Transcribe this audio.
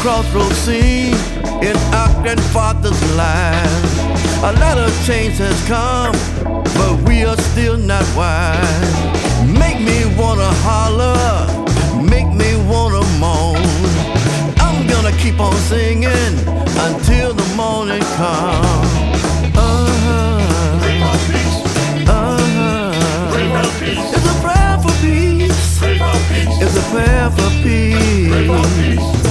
crossroads scene in our grandfather's life. A lot of change has come, but we are still not wise. Make me wanna holler, make me wanna moan. I'm gonna keep on singing until the morning comes. It's a prayer for peace. It's a prayer for peace.